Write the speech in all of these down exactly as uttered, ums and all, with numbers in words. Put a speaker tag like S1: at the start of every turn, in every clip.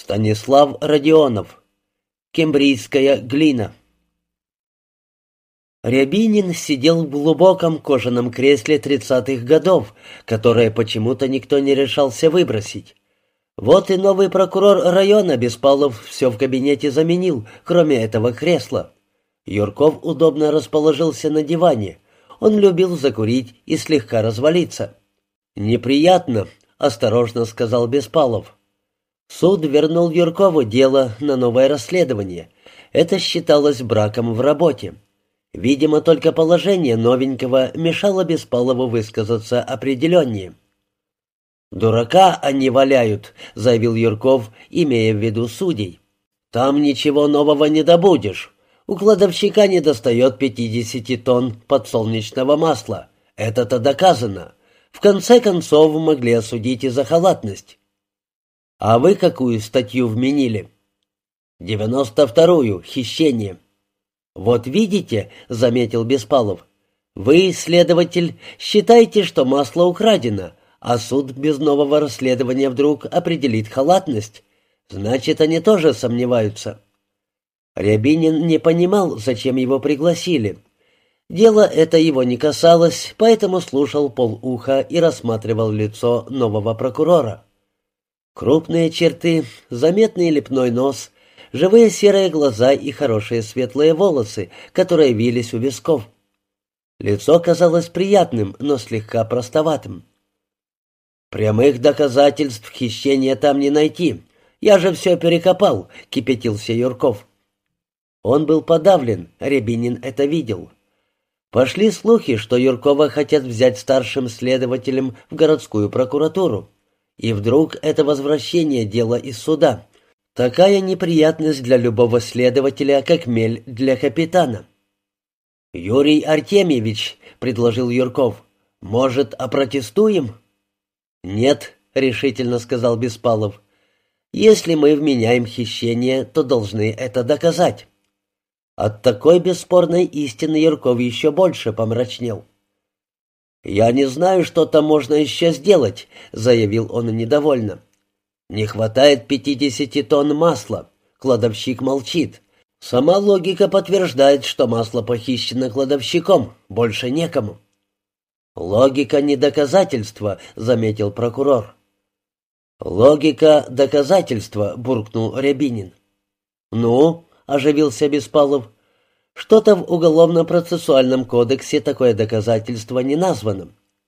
S1: Станислав Родионов. Кембрийская глина. Рябинин сидел в глубоком кожаном кресле тридцатых годов, которое почему-то никто не решался выбросить. Вот и новый прокурор района Беспалов все в кабинете заменил, кроме этого кресла. Юрков удобно расположился на диване. Он любил закурить и слегка развалиться. «Неприятно», — осторожно сказал Беспалов. Суд вернул Юркову дело на новое расследование. Это считалось браком в работе. Видимо, только положение новенького мешало Беспалову высказаться определеннее. «Дурака они валяют», — заявил Юрков, имея в виду судей. «Там ничего нового не добудешь. У кладовщика недостает пятидесяти тонн подсолнечного масла. Это-то доказано. В конце концов могли осудить и за халатность». «А вы какую статью вменили?» «Девяносто вторую, хищение». «Вот видите», — заметил Беспалов, — «вы, следователь, считаете, что масло украдено, а суд без нового расследования вдруг определит халатность. Значит, они тоже сомневаются». Рябинин не понимал, зачем его пригласили. Дело это его не касалось, поэтому слушал полуха и рассматривал лицо нового прокурора. Крупные черты, заметный лепной нос, живые серые глаза и хорошие светлые волосы, которые вились у висков. Лицо казалось приятным, но слегка простоватым. «Прямых доказательств хищения там не найти. Я же все перекопал», — кипятился Юрков. Он был подавлен, Рябинин это видел. Пошли слухи, что Юркова хотят взять старшим следователем в городскую прокуратуру. И вдруг это возвращение дела из суда. Такая неприятность для любого следователя, как мель для капитана. «Юрий Артемьевич», — предложил Юрков, — «может, опротестуем?» «Нет», — решительно сказал Беспалов. «Если мы вменяем хищение, то должны это доказать». От такой бесспорной истины Юрков еще больше помрачнел. «Я не знаю, что там можно еще сделать», — заявил он недовольно. «Не хватает пятидесяти тонн масла. Кладовщик молчит. Сама логика подтверждает, что масло похищено кладовщиком. Больше некому». «Логика не доказательство», — заметил прокурор. «Логика доказательства», — буркнул Рябинин. «Ну?» — оживился Беспалов. «Что-то в Уголовно-процессуальном кодексе такое доказательство не названо».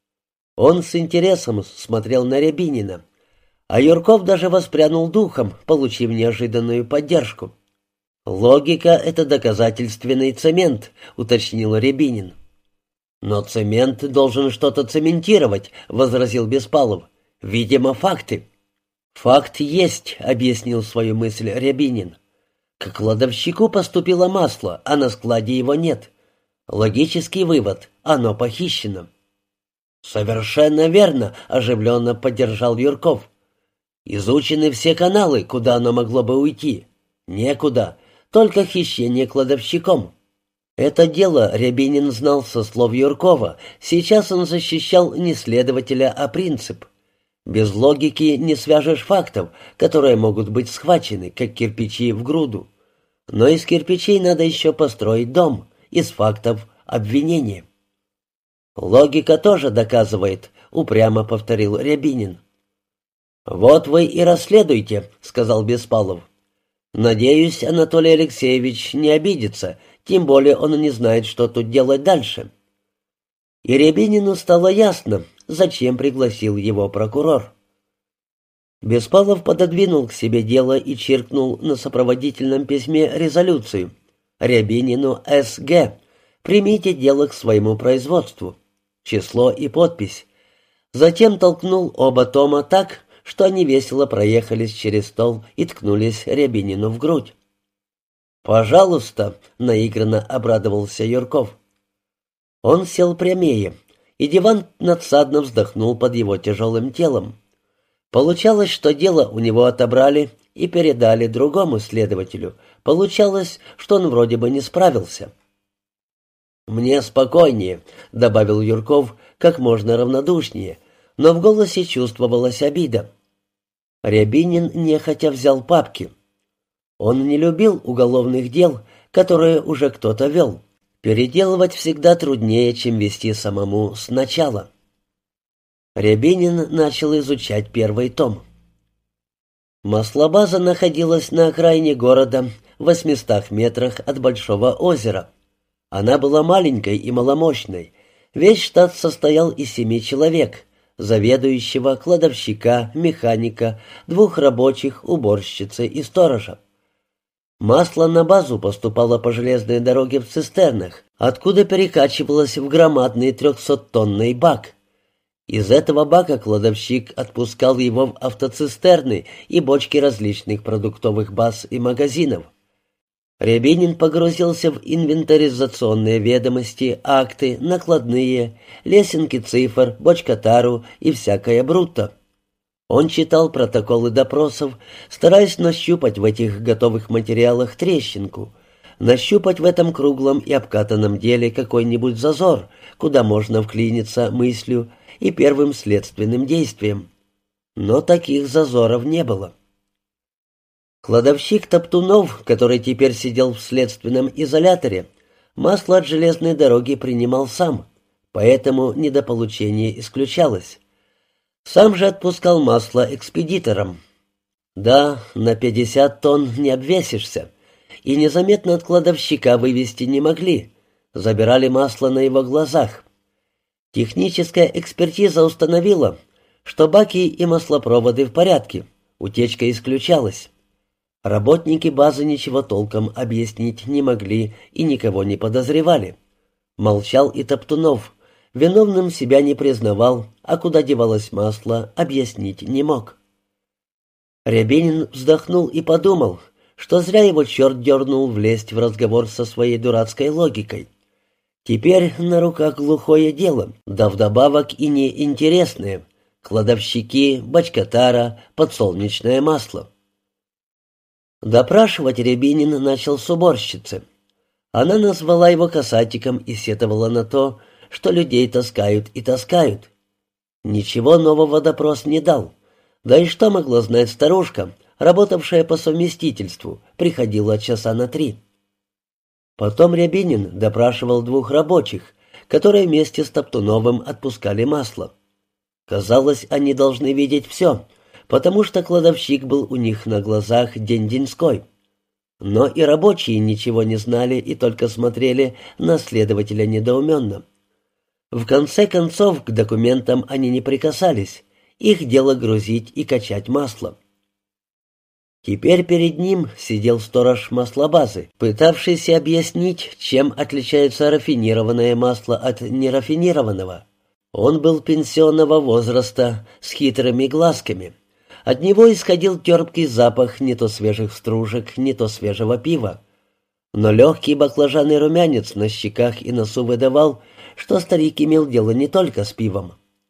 S1: Он с интересом смотрел на Рябинина, а Юрков даже воспрянул духом, получив неожиданную поддержку. «Логика — это доказательственный цемент», — уточнил Рябинин. «Но цемент должен что-то цементировать», — возразил Беспалов. «Видимо, факты». «Факт есть», — объяснил свою мысль Рябинин. «К кладовщику поступило масло, а на складе его нет. Логический вывод — оно похищено». «Совершенно верно», — оживленно поддержал Юрков. «Изучены все каналы, куда оно могло бы уйти. Некуда, только хищение кладовщиком». Это дело Рябинин знал со слов Юркова. Сейчас он защищал не следователя, а принцип. Без логики не свяжешь фактов, которые могут быть схвачены, как кирпичи в груду. Но из кирпичей надо еще построить дом, из фактов — обвинение. «Логика тоже доказывает», — упрямо повторил Рябинин. «Вот вы и расследуйте», — сказал Беспалов. «Надеюсь, Анатолий Алексеевич не обидится, тем более он не знает, что тут делать дальше». И Рябинину стало ясно, зачем пригласил его прокурор. Беспалов пододвинул к себе дело и чиркнул на сопроводительном письме резолюцию. Рябинину С Г Примите дело к своему производству. Число и подпись. Затем толкнул оба тома так, что они весело проехались через стол и ткнулись Рябинину в грудь. «Пожалуйста», — наигранно обрадовался Юрков. Он сел прямее, и диван надсадно вздохнул под его тяжелым телом. Получалось, что дело у него отобрали и передали другому следователю. Получалось, что он вроде бы не справился. «Мне спокойнее», — добавил Юрков как можно равнодушнее, но в голосе чувствовалась обида. Рябинин нехотя взял папки. Он не любил уголовных дел, которые уже кто-то вел. Переделывать всегда труднее, чем вести самому сначала. Рябинин начал изучать первый том. Маслобаза находилась на окраине города, в восьмистах метрах от Большого озера. Она была маленькой и маломощной. Весь штат состоял из семи человек: заведующего, кладовщика, механика, двух рабочих, уборщицы и сторожа. Масло на базу поступало по железной дороге в цистернах, откуда перекачивалось в громадный трехсоттонный бак. Из этого бака кладовщик отпускал его в автоцистерны и бочки различных продуктовых баз и магазинов. Рябинин погрузился в инвентаризационные ведомости, акты, накладные, лесенки цифр, бочкотару и всякое брутто. Он читал протоколы допросов, стараясь нащупать в этих готовых материалах трещинку, нащупать в этом круглом и обкатанном деле какой-нибудь зазор, куда можно вклиниться мыслью и первым следственным действием. Но таких зазоров не было. Кладовщик Топтунов, который теперь сидел в следственном изоляторе, масло от железной дороги принимал сам, поэтому недополучение исключалось. Сам же отпускал масло экспедиторам. Да, на пятьдесят тонн не обвесишься, и незаметно от кладовщика вывести не могли, забирали масло на его глазах. Техническая экспертиза установила, что баки и маслопроводы в порядке, утечка исключалась. Работники базы ничего толком объяснить не могли и никого не подозревали. Молчал и Топтунов, виновным себя не признавал, а куда девалось масло, объяснить не мог. Рябинин вздохнул и подумал, что зря его черт дернул влезть в разговор со своей дурацкой логикой. Теперь на руках глухое дело, да вдобавок и неинтересное: кладовщики, бочкотара, подсолнечное масло. Допрашивать Рябинин начал с уборщицы. Она назвала его касатиком и сетовала на то, что людей таскают и таскают. Ничего нового допрос не дал. Да и что могла знать старушка, работавшая по совместительству, приходила часа на три. Потом Рябинин допрашивал двух рабочих, которые вместе с Топтуновым отпускали масло. Казалось, они должны видеть все, потому что кладовщик был у них на глазах день-деньской. Но и рабочие ничего не знали и только смотрели на следователя недоуменно. В конце концов, к документам они не прикасались, их дело грузить и качать масло. Теперь перед ним сидел сторож маслобазы, пытавшийся объяснить, чем отличается рафинированное масло от нерафинированного. Он был пенсионного возраста, с хитрыми глазками. От него исходил терпкий запах не то свежих стружек, не то свежего пива. Но легкий баклажанный румянец на щеках и носу выдавал, что старик имел дело не только с пивом.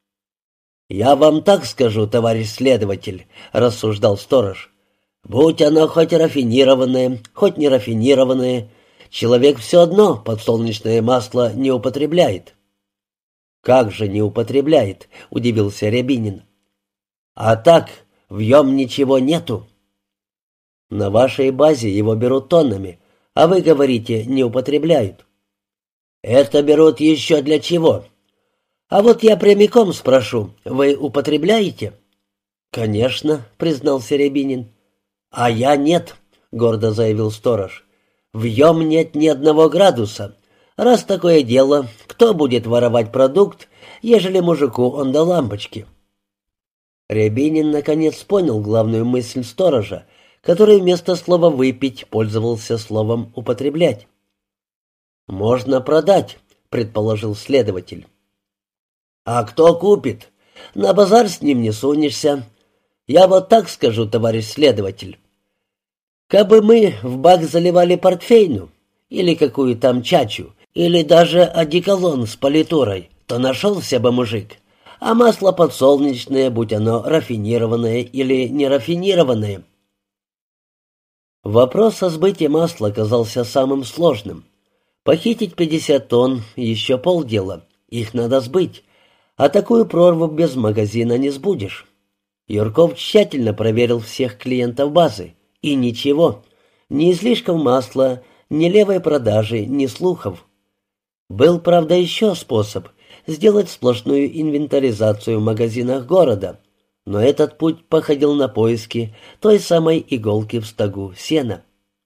S1: «Я вам так скажу, товарищ следователь», — рассуждал сторож. «Будь оно хоть рафинированное, хоть не рафинированное, человек все одно подсолнечное масло не употребляет». «Как же не употребляет?» — удивился Рябинин. «А так, в нем ничего нету». «На вашей базе его берут тоннами, а вы говорите, не употребляют». «Это берут еще для чего? А вот я прямиком спрошу, вы употребляете?» «Конечно», — признался Рябинин. «А я нет», — гордо заявил сторож. «В нем нет ни одного градуса. Раз такое дело, кто будет воровать продукт, ежели мужику он до лампочки?» Рябинин наконец понял главную мысль сторожа, который вместо слова «выпить» пользовался словом «употреблять». «Можно продать», — предположил следователь. «А кто купит? На базар с ним не сунешься. Я вот так скажу, товарищ следователь. Кабы мы в бак заливали портфейну, или какую там чачу, или даже одеколон с политурой, то нашелся бы мужик. А масло подсолнечное, будь оно рафинированное или нерафинированное». Вопрос о сбытии масла оказался самым сложным. Похитить пятьдесят тонн — еще полдела, их надо сбыть, а такую прорву без магазина не сбудешь. Юрков тщательно проверил всех клиентов базы. И ничего. Ни излишков масла, ни левой продажи, ни слухов. Был, правда, еще способ сделать сплошную инвентаризацию в магазинах города, но этот путь походил на поиски той самой иголки в стогу сена.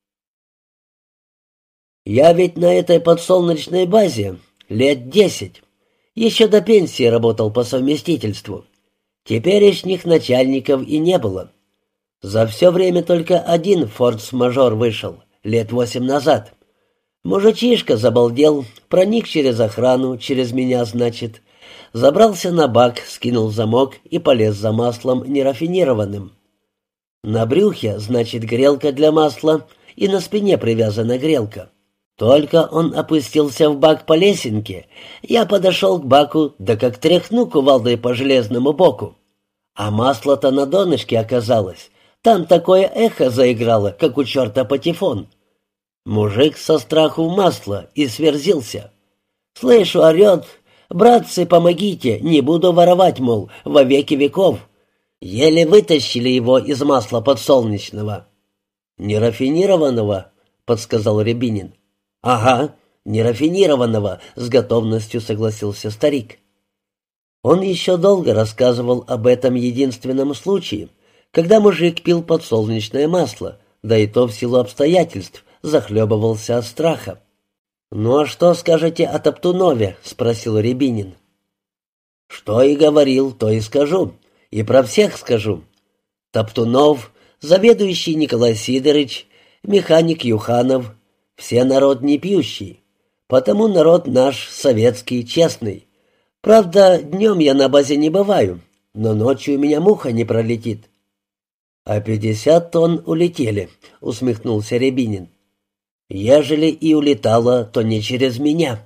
S1: «Я ведь на этой подсолнечной базе лет десять. Еще до пенсии работал по совместительству. Теперешних начальников и не было. За все время только один форс-мажор вышел, лет восемь назад. Мужичишка забалдел, проник через охрану, через меня, значит, забрался на бак, скинул замок и полез за маслом нерафинированным. На брюхе, значит, грелка для масла, и на спине привязана грелка. Только он опустился в бак по лесенке, я подошел к баку, да как тряхну кувалдой по железному боку. А масло-то на донышке оказалось. Там такое эхо заиграло, как у черта патефон. Мужик со страху в масло и сверзился. Слышу, орет: «Братцы, помогите, не буду воровать, мол, во веки веков». Еле вытащили его из масла подсолнечного. «Нерафинированного», — подсказал Рябинин. «Ага, нерафинированного», — с готовностью согласился старик. Он еще долго рассказывал об этом единственном случае, когда мужик пил подсолнечное масло, да и то в силу обстоятельств, захлебывался от страха. «Ну а что скажете о Топтунове?» — спросил Рябинин. «Что и говорил, то и скажу. И про всех скажу. Топтунов, заведующий Николай Сидорович, механик Юханов — все народ не пьющий. Потому народ наш советский, честный. Правда, днем я на базе не бываю, но ночью у меня муха не пролетит». «А пятьдесят тонн улетели», — усмехнулся Рябинин. «Ежели и улетало, то не через меня».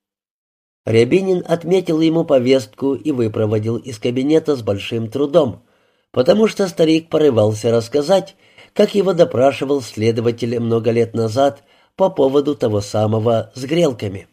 S1: Рябинин отметил ему повестку и выпроводил из кабинета с большим трудом, потому что старик порывался рассказать, как его допрашивал следователь много лет назад по поводу того самого с грелками.